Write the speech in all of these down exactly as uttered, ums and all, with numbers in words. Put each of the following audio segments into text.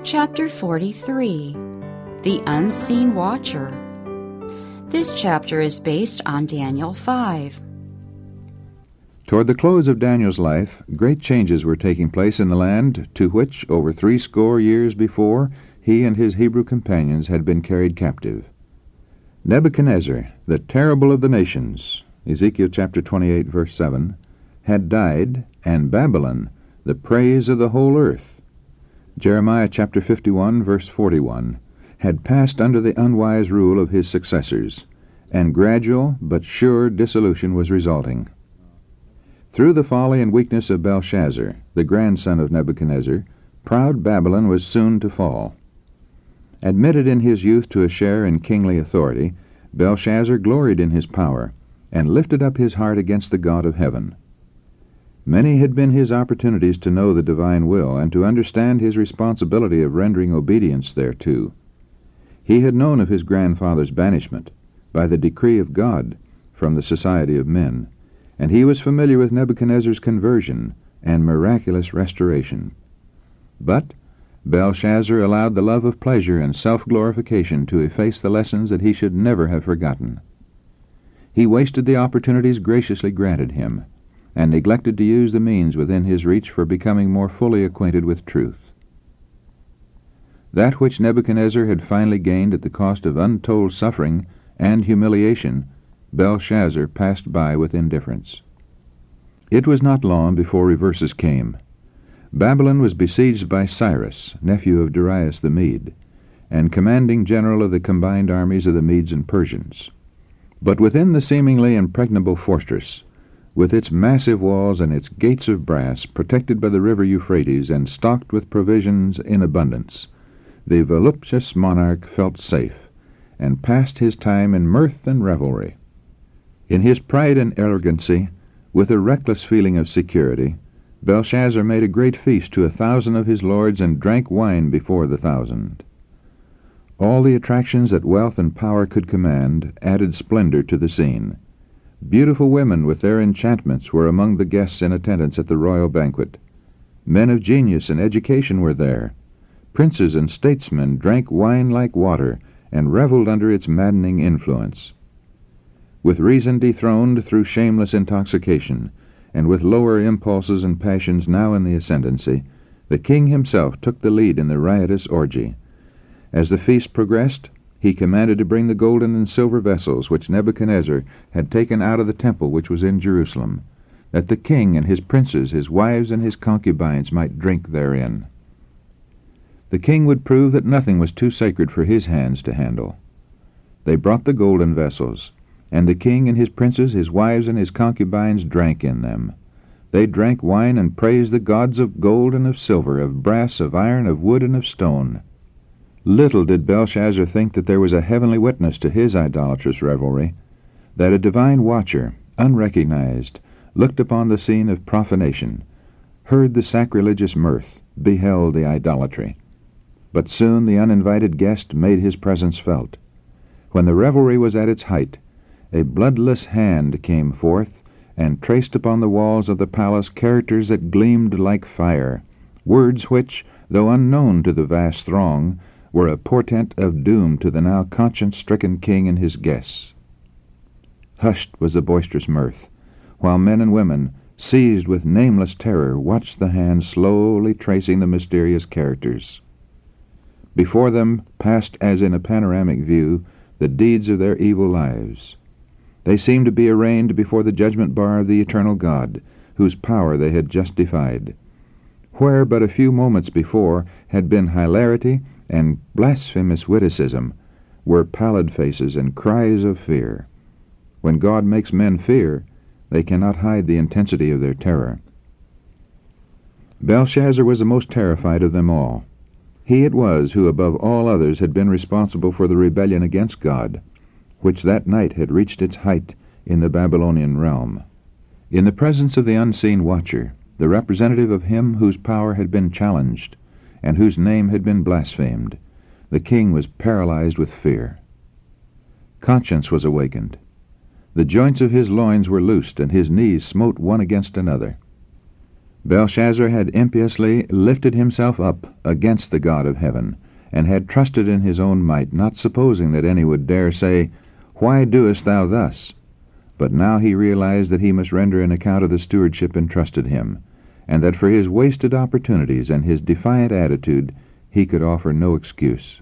Chapter forty-three, The Unseen Watcher. This chapter is based on Daniel five. Toward the close of Daniel's life, great changes were taking place in the land to which, over threescore years before, he and his Hebrew companions had been carried captive. Nebuchadnezzar, the terrible of the nations, Ezekiel chapter twenty-eight, verse seven, had died, and Babylon, the praise of the whole earth, Jeremiah chapter fifty-one, verse forty-one, had passed under the unwise rule of his successors, and gradual but sure dissolution was resulting. Through the folly and weakness of Belshazzar, the grandson of Nebuchadnezzar, proud Babylon was soon to fall. Admitted in his youth to a share in kingly authority, Belshazzar gloried in his power, and lifted up his heart against the God of heaven. Many had been his opportunities to know the divine will, and to understand his responsibility of rendering obedience thereto. He had known of his grandfather's banishment, by the decree of God, from the society of men, and he was familiar with Nebuchadnezzar's conversion and miraculous restoration. But Belshazzar allowed the love of pleasure and self-glorification to efface the lessons that he should never have forgotten. He wasted the opportunities graciously granted him, and neglected to use the means within his reach for becoming more fully acquainted with truth. That which Nebuchadnezzar had finally gained at the cost of untold suffering and humiliation, Belshazzar passed by with indifference. It was not long before reverses came. Babylon was besieged by Cyrus, nephew of Darius the Mede, and commanding general of the combined armies of the Medes and Persians. But within the seemingly impregnable fortress, with its massive walls and its gates of brass, protected by the river Euphrates and stocked with provisions in abundance, the voluptuous monarch felt safe, and passed his time in mirth and revelry. In his pride and arrogancy, with a reckless feeling of security, Belshazzar made a great feast to a thousand of his lords, and drank wine before the thousand. All the attractions that wealth and power could command added splendor to the scene. Beautiful women with their enchantments were among the guests in attendance at the royal banquet. Men of genius and education were there. Princes and statesmen drank wine like water, and reveled under its maddening influence. With reason dethroned through shameless intoxication, and with lower impulses and passions now in the ascendancy, the king himself took the lead in the riotous orgy. As the feast progressed, he commanded to bring the golden and silver vessels which Nebuchadnezzar had taken out of the temple which was in Jerusalem, that the king and his princes, his wives and his concubines, might drink therein. The king would prove that nothing was too sacred for his hands to handle. They brought the golden vessels, and the king and his princes, his wives and his concubines, drank in them. They drank wine and praised the gods of gold and of silver, of brass, of iron, of wood, and of stone. Little did Belshazzar think that there was a heavenly witness to his idolatrous revelry, that a divine watcher, unrecognized, looked upon the scene of profanation, heard the sacrilegious mirth, beheld the idolatry. But soon the uninvited guest made his presence felt. When the revelry was at its height, a bloodless hand came forth, and traced upon the walls of the palace characters that gleamed like fire, words which, though unknown to the vast throng, were a portent of doom to the now conscience-stricken king and his guests. Hushed was the boisterous mirth, while men and women, seized with nameless terror, watched the hand slowly tracing the mysterious characters. Before them passed, as in a panoramic view, the deeds of their evil lives. They seemed to be arraigned before the judgment bar of the eternal God, whose power they had just defied. Where but a few moments before had been hilarity and blasphemous witticism, were pallid faces and cries of fear. When God makes men fear, they cannot hide the intensity of their terror. Belshazzar was the most terrified of them all. He it was who above all others had been responsible for the rebellion against God, which that night had reached its height in the Babylonian realm. In the presence of the unseen watcher, the representative of him whose power had been challenged, and whose name had been blasphemed, the king was paralyzed with fear. Conscience was awakened. The joints of his loins were loosed, and his knees smote one against another. Belshazzar had impiously lifted himself up against the God of heaven, and had trusted in his own might, not supposing that any would dare say, "Why doest thou thus?" But now he realized that he must render an account of the stewardship entrusted him, and that for his wasted opportunities and his defiant attitude he could offer no excuse.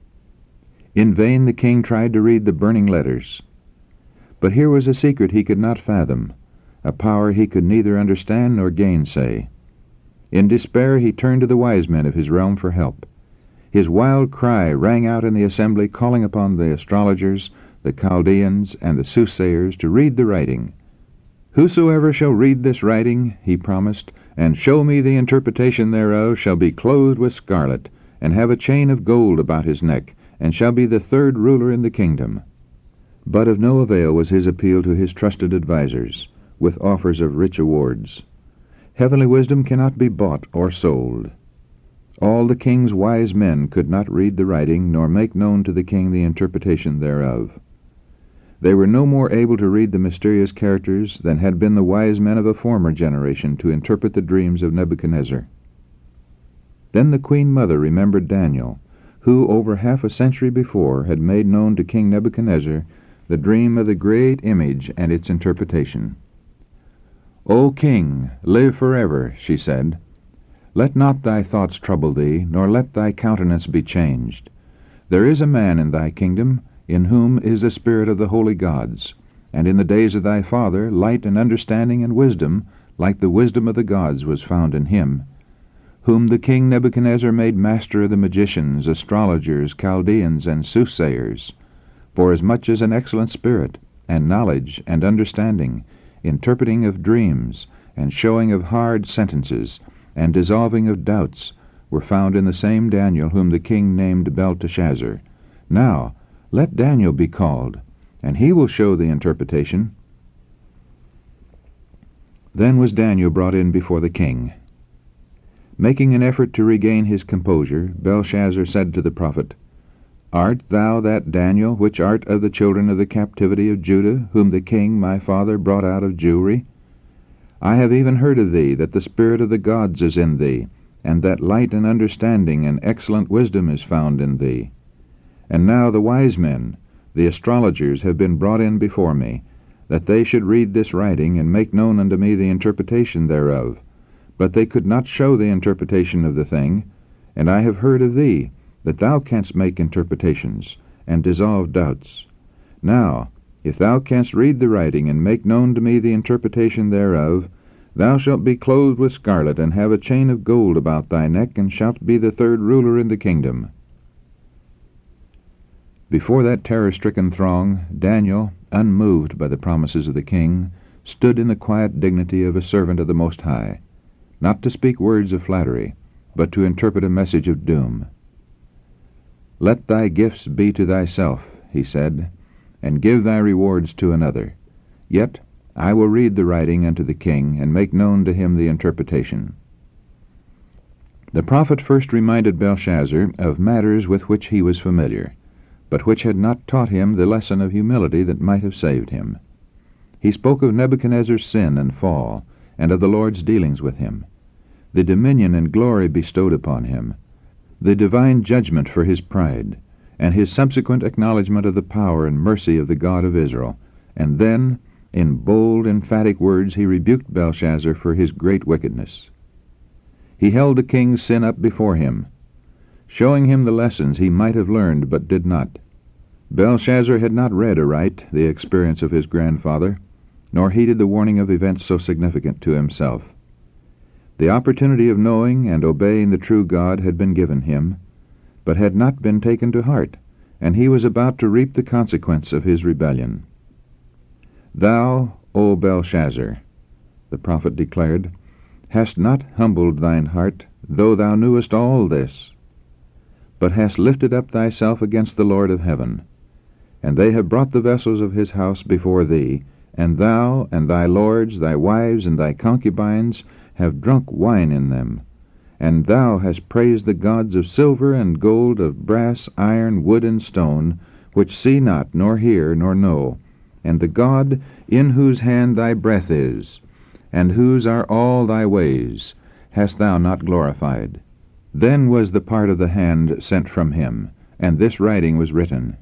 In vain the king tried to read the burning letters. But here was a secret he could not fathom, a power he could neither understand nor gainsay. In despair he turned to the wise men of his realm for help. His wild cry rang out in the assembly, calling upon the astrologers, the Chaldeans, and the soothsayers to read the writing. "Whosoever shall read this writing," he promised, "and show me the interpretation thereof, shall be clothed with scarlet, and have a chain of gold about his neck, and shall be the third ruler in the kingdom." But of no avail was his appeal to his trusted advisers, with offers of rich awards. Heavenly wisdom cannot be bought or sold. All the king's wise men could not read the writing, nor make known to the king the interpretation thereof. They were no more able to read the mysterious characters than had been the wise men of a former generation to interpret the dreams of Nebuchadnezzar. Then the queen mother remembered Daniel, who over half a century before had made known to King Nebuchadnezzar the dream of the great image and its interpretation. "O king, live forever," she said. "Let not thy thoughts trouble thee, nor let thy countenance be changed. There is a man in thy kingdom, in whom is the spirit of the holy gods, and in the days of thy father light and understanding and wisdom, like the wisdom of the gods, was found in him, whom the king Nebuchadnezzar made master of the magicians, astrologers, Chaldeans, and soothsayers, for as much as an excellent spirit, and knowledge, and understanding, interpreting of dreams, and showing of hard sentences, and dissolving of doubts, were found in the same Daniel whom the king named Belteshazzar. Now let Daniel be called, and he will show the interpretation." Then was Daniel brought in before the king. Making an effort to regain his composure, Belshazzar said to the prophet, "Art thou that Daniel, which art of the children of the captivity of Judah, whom the king my father brought out of Jewry? I have even heard of thee, that the spirit of the gods is in thee, and that light and understanding and excellent wisdom is found in thee. And now the wise men, the astrologers, have been brought in before me, that they should read this writing, and make known unto me the interpretation thereof. But they could not show the interpretation of the thing, and I have heard of thee, that thou canst make interpretations, and dissolve doubts. Now, if thou canst read the writing, and make known to me the interpretation thereof, thou shalt be clothed with scarlet, and have a chain of gold about thy neck, and shalt be the third ruler in the kingdom." Before that terror-stricken throng, Daniel, unmoved by the promises of the king, stood in the quiet dignity of a servant of the Most High, not to speak words of flattery, but to interpret a message of doom. "Let thy gifts be to thyself," he said, "and give thy rewards to another. Yet I will read the writing unto the king, and make known to him the interpretation." The prophet first reminded Belshazzar of matters with which he was familiar, but which had not taught him the lesson of humility that might have saved him. He spoke of Nebuchadnezzar's sin and fall, and of the Lord's dealings with him, the dominion and glory bestowed upon him, the divine judgment for his pride, and his subsequent acknowledgment of the power and mercy of the God of Israel. And then, in bold, emphatic words, he rebuked Belshazzar for his great wickedness. He held the king's sin up before him, showing him the lessons he might have learned but did not. Belshazzar had not read aright the experience of his grandfather, nor heeded the warning of events so significant to himself. The opportunity of knowing and obeying the true God had been given him, but had not been taken to heart, and he was about to reap the consequence of his rebellion. "Thou, O Belshazzar," the prophet declared, "hast not humbled thine heart, though thou knewest all this, but hast lifted up thyself against the Lord of heaven. And they have brought the vessels of his house before thee, and thou and thy lords, thy wives, and thy concubines have drunk wine in them. And thou hast praised the gods of silver and gold, of brass, iron, wood, and stone, which see not, nor hear, nor know, and the God in whose hand thy breath is, And whose are all thy ways? Hast thou not glorified? Then was the part of the hand sent from him, and this writing was written.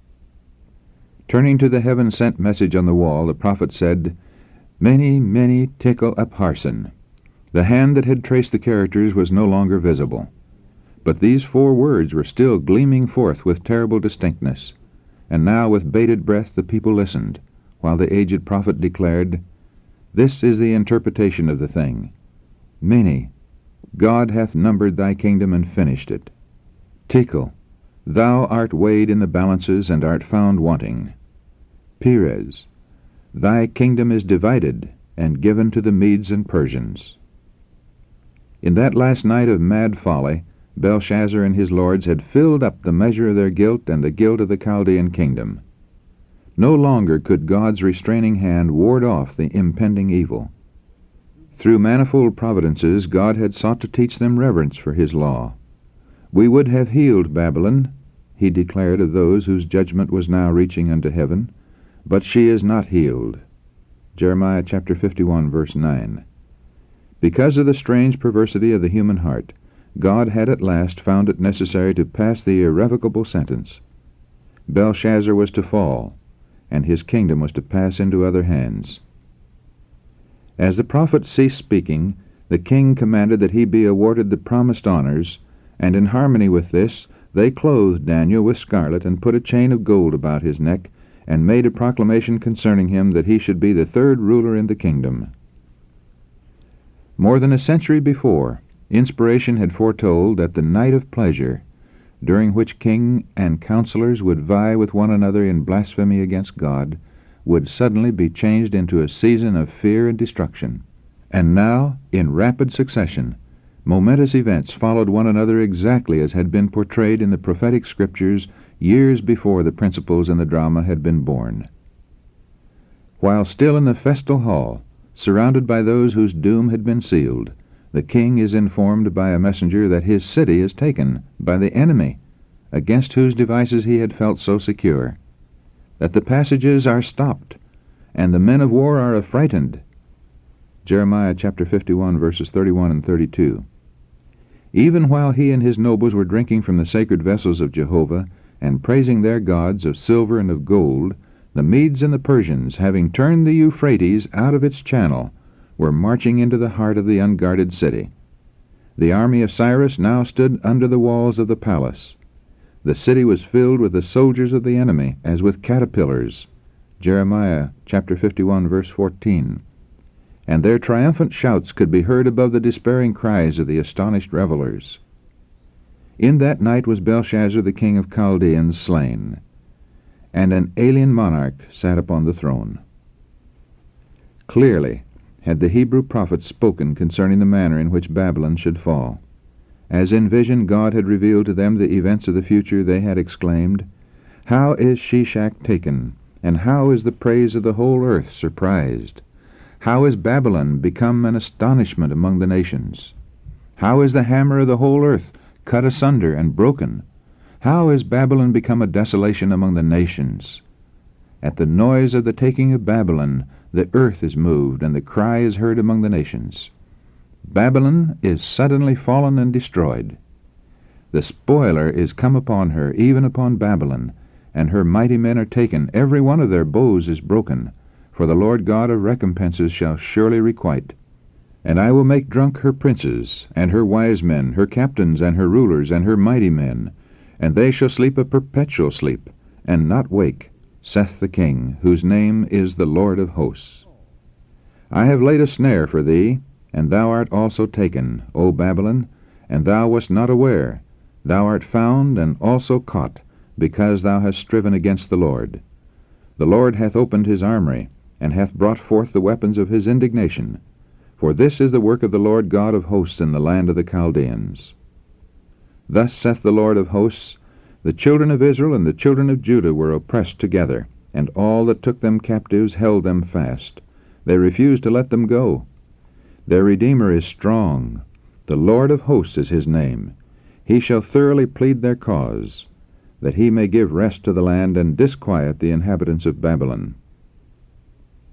Turning to the heaven-sent message on the wall, the prophet said, Mene, Mene, Tekel Upharsin. The hand that had traced the characters was no longer visible. But these four words were still gleaming forth with terrible distinctness. And now with bated breath the people listened, while the aged prophet declared, This is the interpretation of the thing. Mene, God hath numbered thy kingdom and finished it. Tekel, thou art weighed in the balances and art found wanting. Peres, thy kingdom is divided and given to the Medes and Persians. In that last night of mad folly, Belshazzar and his lords had filled up the measure of their guilt and the guilt of the Chaldean kingdom. No longer could God's restraining hand ward off the impending evil. Through manifold providences, God had sought to teach them reverence for his law. We would have healed Babylon, he declared of those whose judgment was now reaching unto heaven, but she is not healed. Jeremiah chapter fifty-one, verse nine. Because of the strange perversity of the human heart, God had at last found it necessary to pass the irrevocable sentence. Belshazzar was to fall, and his kingdom was to pass into other hands. As the prophet ceased speaking, the king commanded that he be awarded the promised honors, and in harmony with this they clothed Daniel with scarlet and put a chain of gold about his neck, and made a proclamation concerning him that he should be the third ruler in the kingdom. More than a century before, inspiration had foretold that the night of pleasure, during which king and counselors would vie with one another in blasphemy against God, would suddenly be changed into a season of fear and destruction. And now, in rapid succession, momentous events followed one another exactly as had been portrayed in the prophetic scriptures years before the principals in the drama had been born. While still in the festal hall, surrounded by those whose doom had been sealed, the king is informed by a messenger that his city is taken by the enemy, against whose devices he had felt so secure, that the passages are stopped, and the men of war are affrighted. Jeremiah chapter fifty-one, verses thirty-one and thirty-two. Even while he and his nobles were drinking from the sacred vessels of Jehovah, and praising their gods of silver and of gold, the Medes and the Persians, having turned the Euphrates out of its channel, were marching into the heart of the unguarded city. The army of Cyrus now stood under the walls of the palace. The city was filled with the soldiers of the enemy, as with caterpillars. Jeremiah chapter fifty-one, verse fourteen. And their triumphant shouts could be heard above the despairing cries of the astonished revelers. In that night was Belshazzar the king of Chaldeans slain, and an alien monarch sat upon the throne. Clearly had the Hebrew prophets spoken concerning the manner in which Babylon should fall. As in vision God had revealed to them the events of the future, they had exclaimed, How is Shishak taken, and how is the praise of the whole earth surprised? How is Babylon become an astonishment among the nations? How is the hammer of the whole earth cut asunder and broken? How is Babylon become a desolation among the nations? At the noise of the taking of Babylon, the earth is moved, and the cry is heard among the nations. Babylon is suddenly fallen and destroyed. The spoiler is come upon her, even upon Babylon, and her mighty men are taken. Every one of their bows is broken, for the Lord God of recompenses shall surely requite. And I will make drunk her princes, and her wise men, her captains, and her rulers, and her mighty men, and they shall sleep a perpetual sleep, and not wake, saith the King, whose name is the Lord of hosts. I have laid a snare for thee, and thou art also taken, O Babylon, and thou wast not aware. Thou art found, and also caught, because thou hast striven against the Lord. The Lord hath opened his armory, and hath brought forth the weapons of his indignation. For this is the work of the Lord God of hosts in the land of the Chaldeans. Thus saith the Lord of hosts, The children of Israel and the children of Judah were oppressed together, and all that took them captives held them fast. They refused to let them go. Their Redeemer is strong. The Lord of hosts is his name. He shall thoroughly plead their cause, that he may give rest to the land and disquiet the inhabitants of Babylon.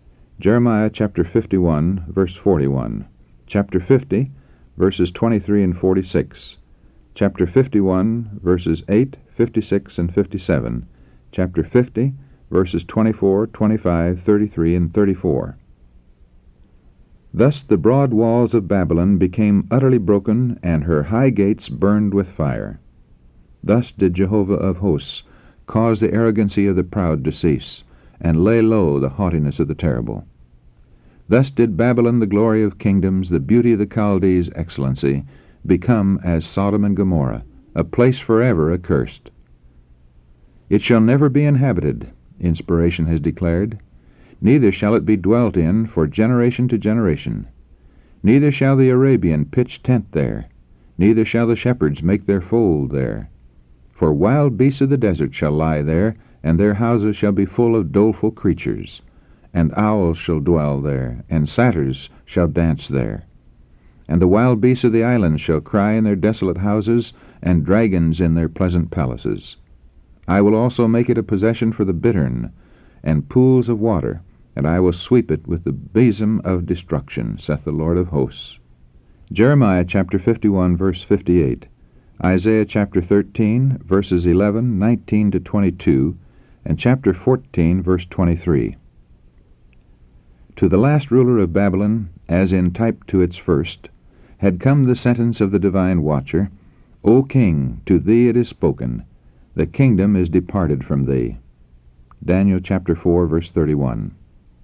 Jeremiah chapter fifty-one, verse forty-one. Chapter fifty, verses twenty-three and forty-six. Chapter fifty-one, verses eight, fifty-six, and fifty-seven. Chapter fifty, verses twenty-four, twenty-five, thirty-three, and thirty-four. Thus the broad walls of Babylon became utterly broken, and her high gates burned with fire. Thus did Jehovah of hosts cause the arrogancy of the proud to cease, and lay low the haughtiness of the terrible. Thus did Babylon, the glory of kingdoms, the beauty of the Chaldees' excellency, become as Sodom and Gomorrah, a place forever accursed. It shall never be inhabited, inspiration has declared, neither shall it be dwelt in for generation to generation. Neither shall the Arabian pitch tent there, neither shall the shepherds make their fold there. For wild beasts of the desert shall lie there, and their houses shall be full of doleful creatures. And owls shall dwell there, and satyrs shall dance there. And the wild beasts of the islands shall cry in their desolate houses, and dragons in their pleasant palaces. I will also make it a possession for the bittern, and pools of water, and I will sweep it with the besom of destruction, saith the Lord of hosts. Jeremiah chapter fifty-one, verse fifty-eight. Isaiah chapter thirteen, verses eleven, nineteen to twenty-two, and chapter fourteen, verse twenty-three. To the last ruler of Babylon, as in type to its first, had come the sentence of the divine watcher, O king, to thee it is spoken, the kingdom is departed from thee. Daniel chapter four, verse thirty-one.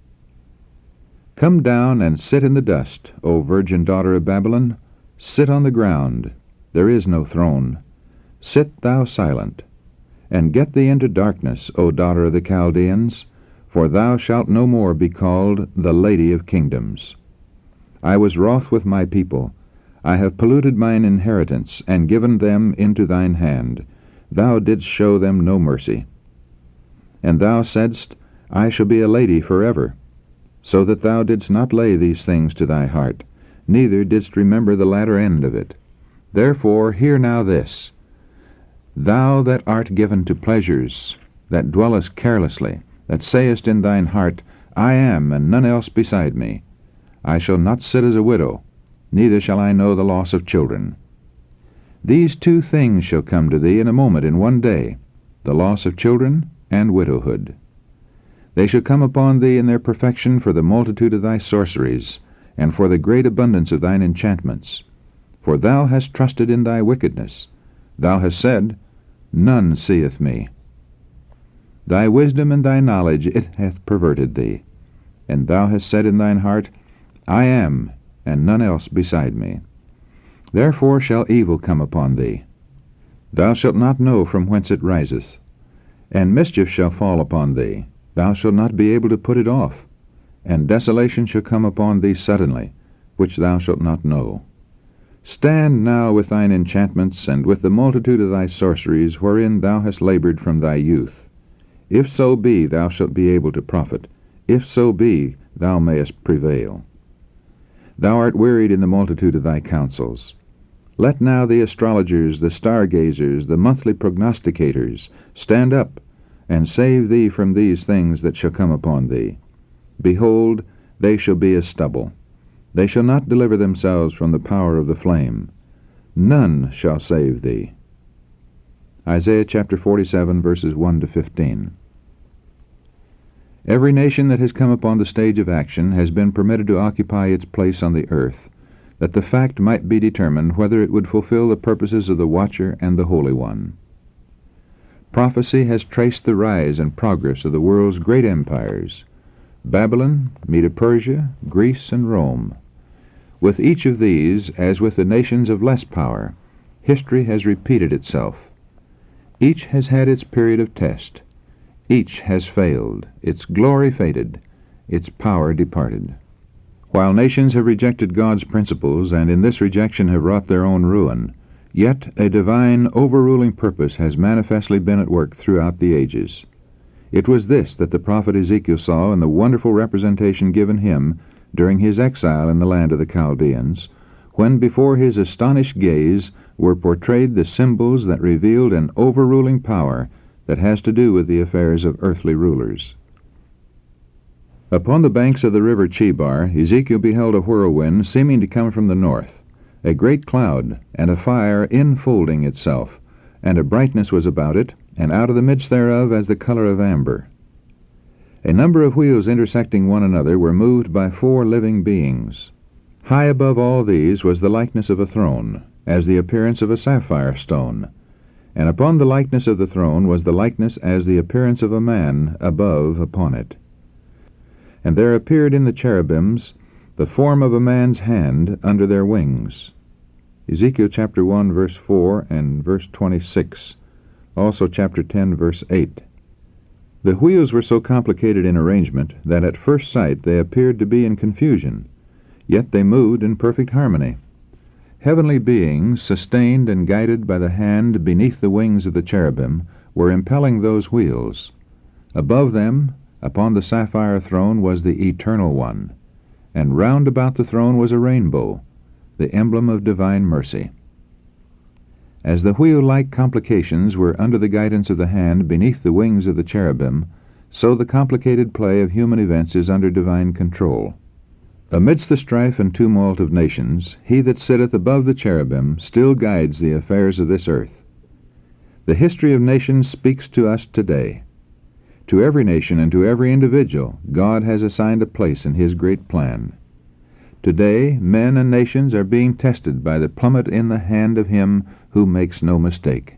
Come down and sit in the dust, O virgin daughter of Babylon, sit on the ground, there is no throne. Sit thou silent, and get thee into darkness, O daughter of the Chaldeans, for thou shalt no more be called the Lady of Kingdoms. I was wroth with my people. I have polluted mine inheritance, and given them into thine hand. Thou didst show them no mercy. And thou saidst, I shall be a lady forever, so that thou didst not lay these things to thy heart, neither didst remember the latter end of it. Therefore hear now this, thou that art given to pleasures, that dwellest carelessly, that sayest in thine heart, I am, and none else beside me. I shall not sit as a widow, neither shall I know the loss of children. These two things shall come to thee in a moment, in one day, the loss of children and widowhood. They shall come upon thee in their perfection for the multitude of thy sorceries, and for the great abundance of thine enchantments. For thou hast trusted in thy wickedness. Thou hast said, None seeth me. Thy wisdom and thy knowledge it hath perverted thee. And thou hast said in thine heart, I am, and none else beside me. Therefore shall evil come upon thee. Thou shalt not know from whence it riseth. And mischief shall fall upon thee. Thou shalt not be able to put it off. And desolation shall come upon thee suddenly, which thou shalt not know. Stand now with thine enchantments, and with the multitude of thy sorceries, wherein thou hast labored from thy youth. If so be thou shalt be able to profit, if so be thou mayest prevail. Thou art wearied in the multitude of thy counsels. Let now the astrologers, the stargazers, the monthly prognosticators, stand up, and save thee from these things that shall come upon thee. Behold, they shall be as stubble. They shall not deliver themselves from the power of the flame. None shall save thee. Isaiah chapter forty-seven, verses one to fifteen. Every nation that has come upon the stage of action has been permitted to occupy its place on the earth, that the fact might be determined whether it would fulfill the purposes of the Watcher and the Holy One. Prophecy has traced the rise and progress of the world's great empires, Babylon, Medo-Persia, Greece, and Rome. With each of these, as with the nations of less power, history has repeated itself. Each has had its period of test. Each has failed, its glory faded, its power departed. While nations have rejected God's principles, and in this rejection have wrought their own ruin, yet a divine overruling purpose has manifestly been at work throughout the ages. It was this that the prophet Ezekiel saw in the wonderful representation given him during his exile in the land of the Chaldeans, when before his astonished gaze were portrayed the symbols that revealed an overruling power that has to do with the affairs of earthly rulers. Upon the banks of the river Chebar, Ezekiel beheld a whirlwind seeming to come from the north, a great cloud, and a fire infolding itself, and a brightness was about it, and out of the midst thereof as the color of amber. A number of wheels intersecting one another were moved by four living beings. High above all these was the likeness of a throne, as the appearance of a sapphire stone, and upon the likeness of the throne was the likeness as the appearance of a man above upon it. And there appeared in the cherubims the form of a man's hand under their wings. Ezekiel chapter one, verse four, and verse twenty-six. Also chapter ten, verse eight. The wheels were so complicated in arrangement that at first sight they appeared to be in confusion, yet they moved in perfect harmony. Heavenly beings, sustained and guided by the hand beneath the wings of the cherubim, were impelling those wheels. Above them, upon the sapphire throne, was the Eternal One, and round about the throne was a rainbow, the emblem of divine mercy. As the wheel-like complications were under the guidance of the hand beneath the wings of the cherubim, so the complicated play of human events is under divine control. Amidst the strife and tumult of nations, he that sitteth above the cherubim still guides the affairs of this earth. The history of nations speaks to us today. To every nation and to every individual, God has assigned a place in His great plan. Today, men and nations are being tested by the plummet in the hand of Him who makes no mistake.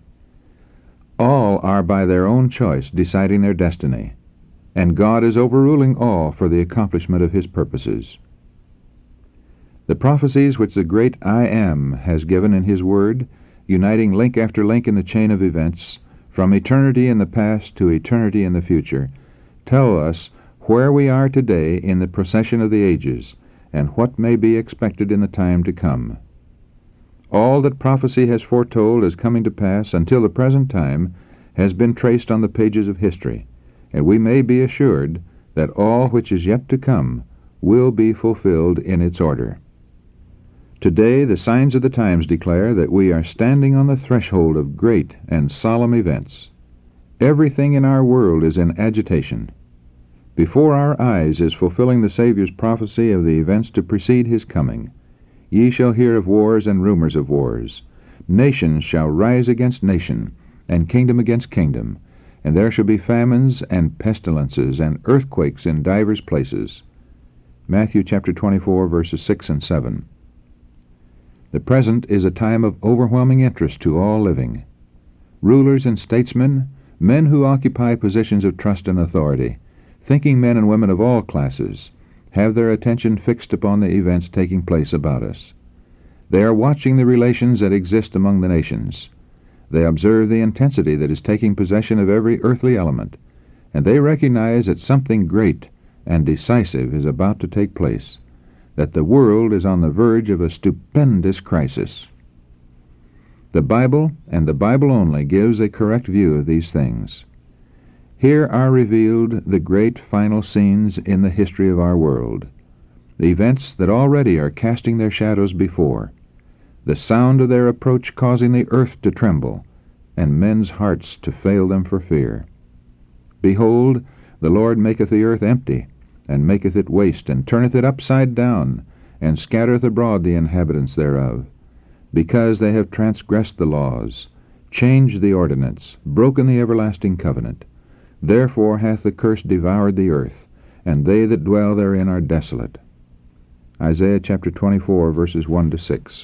All are by their own choice deciding their destiny, and God is overruling all for the accomplishment of His purposes. The prophecies which the great I Am has given in His Word, uniting link after link in the chain of events, from eternity in the past to eternity in the future, tell us where we are today in the procession of the ages, and what may be expected in the time to come. All that prophecy has foretold as coming to pass until the present time has been traced on the pages of history, and we may be assured that all which is yet to come will be fulfilled in its order. Today the signs of the times declare that we are standing on the threshold of great and solemn events. Everything in our world is in agitation. Before our eyes is fulfilling the Savior's prophecy of the events to precede His coming. Ye shall hear of wars and rumors of wars. Nation shall rise against nation, and kingdom against kingdom, and there shall be famines and pestilences and earthquakes in divers places. Matthew chapter twenty-four, verses six and seven. The present is a time of overwhelming interest to all living. Rulers and statesmen, men who occupy positions of trust and authority, thinking men and women of all classes, have their attention fixed upon the events taking place about us. They are watching the relations that exist among the nations. They observe the intensity that is taking possession of every earthly element, and they recognize that something great and decisive is about to take place, that the world is on the verge of a stupendous crisis. The Bible, and the Bible only, gives a correct view of these things. Here are revealed the great final scenes in the history of our world, the events that already are casting their shadows before, the sound of their approach causing the earth to tremble, and men's hearts to fail them for fear. Behold, the Lord maketh the earth empty, and maketh it waste, and turneth it upside down, and scattereth abroad the inhabitants thereof, because they have transgressed the laws, changed the ordinance, broken the everlasting covenant. Therefore hath the curse devoured the earth, and they that dwell therein are desolate. Isaiah chapter twenty-four, verses one to six.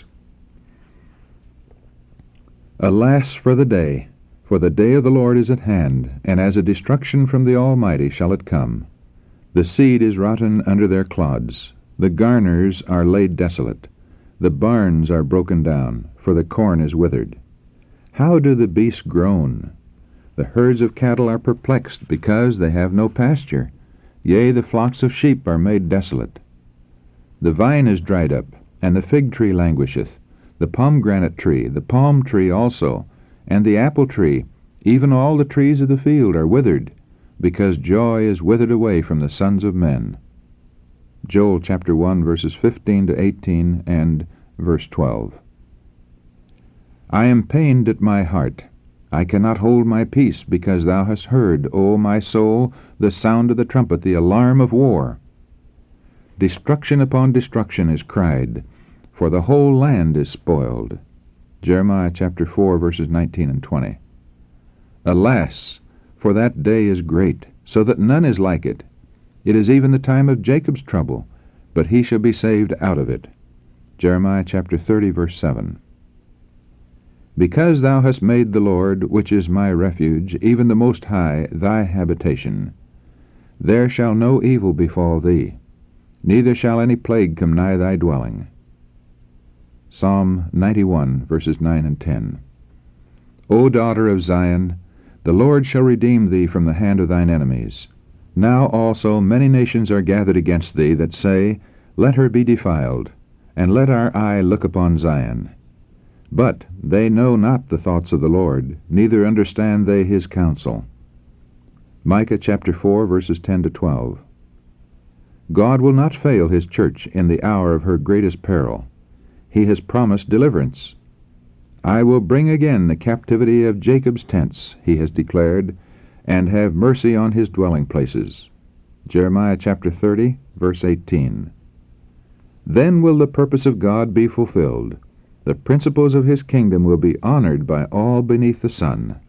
Alas for the day! For the day of the Lord is at hand, and as a destruction from the Almighty shall it come. The seed is rotten under their clods, the garners are laid desolate, the barns are broken down, for the corn is withered. How do the beasts groan? The herds of cattle are perplexed, because they have no pasture. Yea, the flocks of sheep are made desolate. The vine is dried up, and the fig tree languisheth, the pomegranate tree, the palm tree also, and the apple tree, even all the trees of the field are withered, because joy is withered away from the sons of men. Joel chapter one, verses fifteen to eighteen, and verse twelve. I am pained at my heart, I cannot hold my peace, because thou hast heard, O my soul, the sound of the trumpet, the alarm of war. Destruction upon destruction is cried, for the whole land is spoiled. Jeremiah chapter four, verses nineteen and twenty. Alas, for that day is great, so that none is like it. It is even the time of Jacob's trouble, but he shall be saved out of it. Jeremiah chapter thirty, verse seven. Because thou hast made the Lord, which is my refuge, even the Most High, thy habitation, there shall no evil befall thee, neither shall any plague come nigh thy dwelling. Psalm ninety-one, verses nine and ten. O daughter of Zion, the Lord shall redeem thee from the hand of thine enemies. Now also many nations are gathered against thee, that say, Let her be defiled, and let our eye look upon Zion. But they know not the thoughts of the Lord, neither understand they his counsel. Micah chapter four, verses ten to twelve. God will not fail his church in the hour of her greatest peril. He has promised deliverance. I will bring again the captivity of Jacob's tents, he has declared, and have mercy on his dwelling places. Jeremiah chapter thirty, verse eighteen. Then will the purpose of God be fulfilled. The principles of his kingdom will be honored by all beneath the sun.